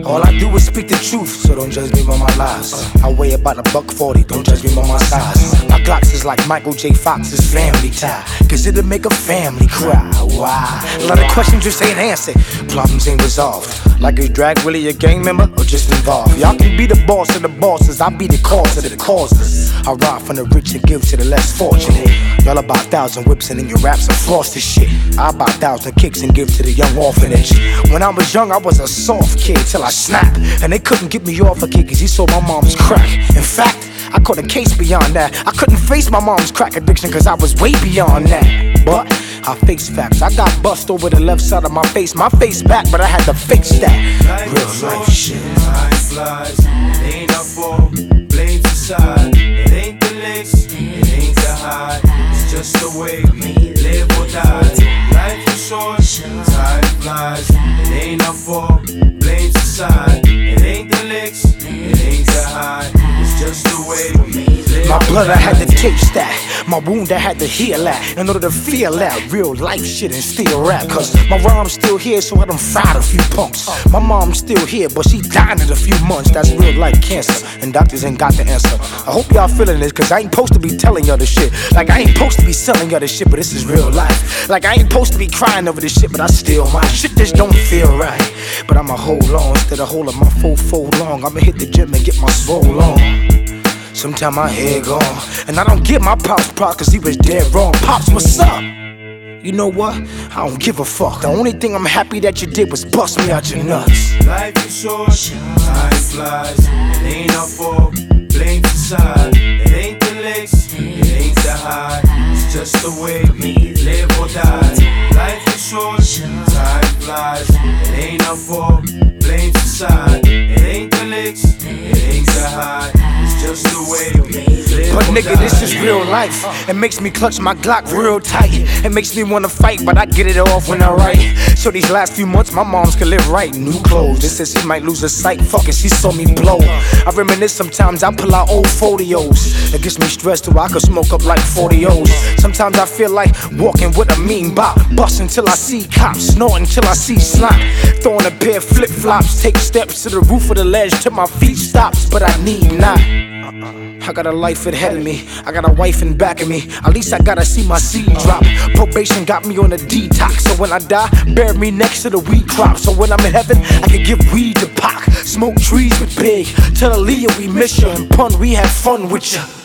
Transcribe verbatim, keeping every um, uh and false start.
All I do is speak the truth, so don't judge me by my lies. I weigh about a buck forty, don't judge me by my size. My Glocks is like Michael J. Fox's Family Tie, cause it'll make a family cry. Why? A lot of questions just ain't answered, problems ain't resolved. Like is Drag really a gang member or just involved? Y'all can be the boss of the bosses, I be the cause of the causes. I rob from the rich and give to the less fortunate. Y'all about a thousand whips and in your raps are frosted shit. I buy a thousand kicks and give to the young orphanage. When I was young, I was a soft kid till I snapped, and they couldn't get me off a kid cause he saw my mom's crack. In fact, I caught a case beyond that. I couldn't face my mom's crack addiction cause I was way beyond that. But I face facts. I got bust over the left side of my face. My face back, but I had to fix that. Real life shit. Time flies, it ain't our fault. Blame society. It ain't the licks, it ain't the high. It's just the way we live or die. Life is short, time flies. It ain't our fault. Blame society. It ain't the licks, it ain't the high. It's just the way we live. My blood, I had to taste that. My wound, I had to heal that. In order to feel that real life shit and still rap. Cause my rhyme's still here, so I done fried a few punks. My mom's still here, but she died in a few months. That's real life cancer, and doctors ain't got the answer. I hope y'all feeling this, cause I ain't supposed to be telling y'all this shit. Like I ain't supposed to be selling y'all this shit, but this is real life. Like I ain't supposed to be crying over this shit, but I still my shit just don't feel right. But I'ma hold on instead of holding my full fold long. I'ma hit the gym and get my swole on. Sometime my head gone, and I don't give my pops props cause he was dead wrong. Pops, what's up? You know what? I don't give a fuck. The only thing I'm happy that you did was bust me out your nuts. Life is short, time flies. It ain't our fault. Blame society. It ain't the licks, it ain't the high. It's just the way we live or die. Life is short, time flies. It ain't our fault. Blame society. It ain't the licks, it ain't the high. It's just the way we live. But nigga, this is real life. It makes me clutch my Glock real tight. It makes me wanna fight, but I get it off when I write. So these last few months, my mom's could live right. New clothes, this says she might lose her sight. Fuck it, she saw me blow. I reminisce sometimes, I pull out old photos. It gets me stressed till I could smoke up like forty O's. Sometimes I feel like walking with a mean bop. Bust until I see cops, snort until I see slime. Throwing a pair of flip flops, take steps to the roof of the ledge till my feet stops. But I need not. I got a life ahead of me, I got a wife in back of me. At least I gotta see my seed drop. Probation got me on a detox, so when I die, bury me next to the weed crop. So when I'm in heaven, I can give weed to Pac. Smoke trees with Big, tell Aaliyah we miss you, and Pun we had fun with ya.